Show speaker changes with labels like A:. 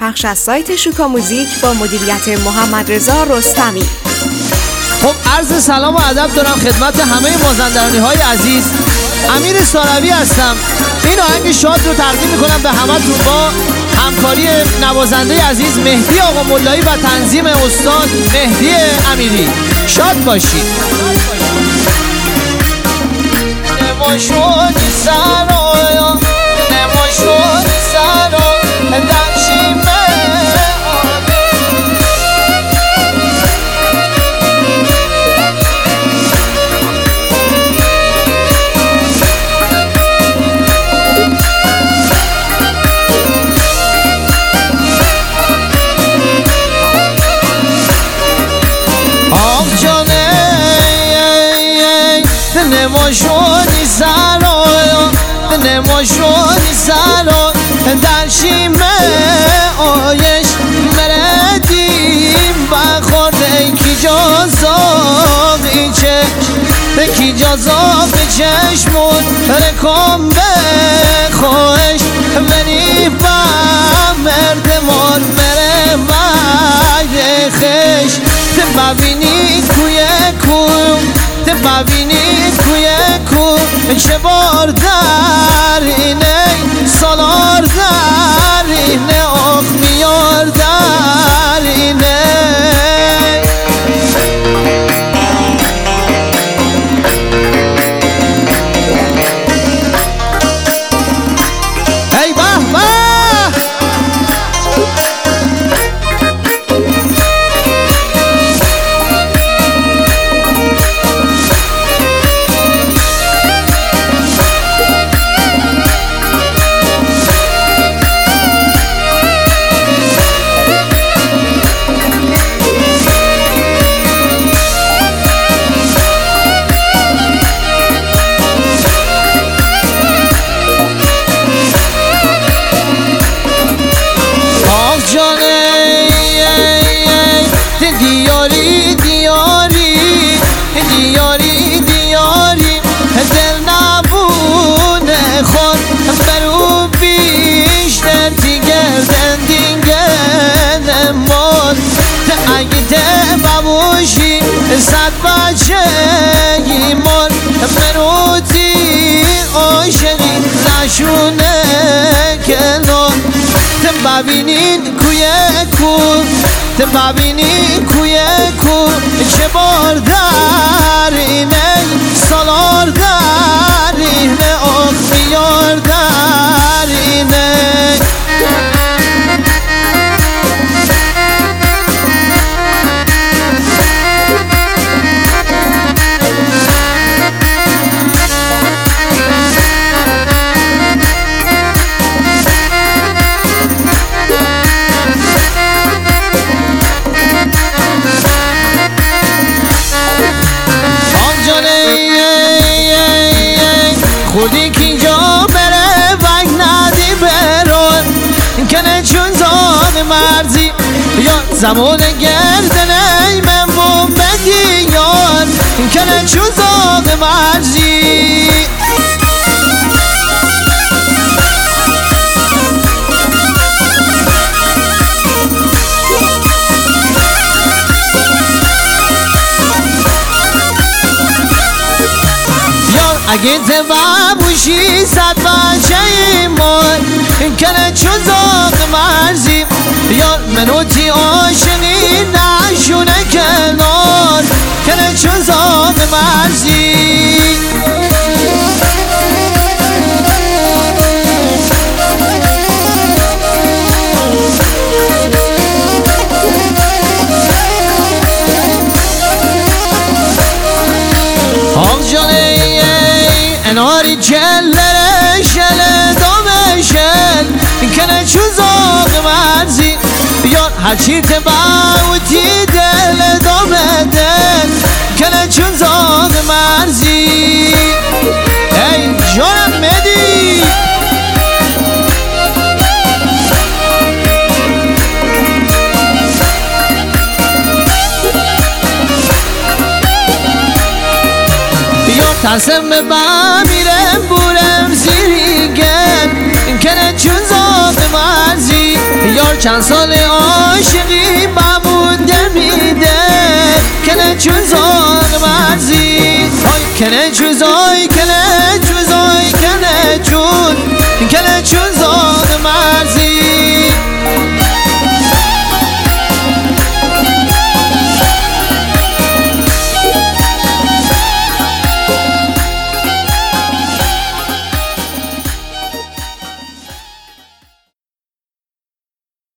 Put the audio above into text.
A: پخش از سایت شوکا موزیک با مدیریت محمد رضا رستمی.
B: خب عرض سلام و ادب دارم خدمت همه مازندرانی های عزیز. امیر ساروی هستم. این آهنگ شاد رو تقدیم میکنم به همتون با همکاری نوازنده عزیز مهدی آقا ملایی و تنظیم استاد مهدی امیری. شاد باشید. نماشونی سرایا نماشونی سرا دنشیمه نماشونی سرا نماشونی سرا در شیمه آیش مردیم بخورده کی جازاقی چشم کی جازاقی چشمون رکم به خوش بری با مرد مار مره مای خش ببینی کوی کوم ببینید کوی کو چه بار در اینه سالار در اینه آخ میار در اینه ای به به دیاری دیاری دیاری دیاری دل نبونه خود برو بیشتر دیگردن دیگه نمون اگه ده ببوشی صد بچه ایمان برو تی عاشقی نشونه کنون ببینین کوی کو ببینی کوی کو چه بار در اینه سالار در اینه آخ میار در اینه خودی که اینجا بره وقت ندی برون کنه چون زاد مرزی یا زمان گردنه من بوم بدی یار کنه چون زاد مرزی اگه ببوشی صد بچه ایمان کنه چون زاق مرزی یار منو تی عاشقی نشونه کنار کنه چون زاق مرزی آق جانه اناری جلره شل دومه شل کنه چون زاق مرزی یار هرچی تباوتی دل دومه دل کنه چون زاق مرزی ای جانم مدی ترسم به میرم بورم زیری گل کنه چون زاق مرزی یار چند سال عاشقی بمون دمیده که نه چون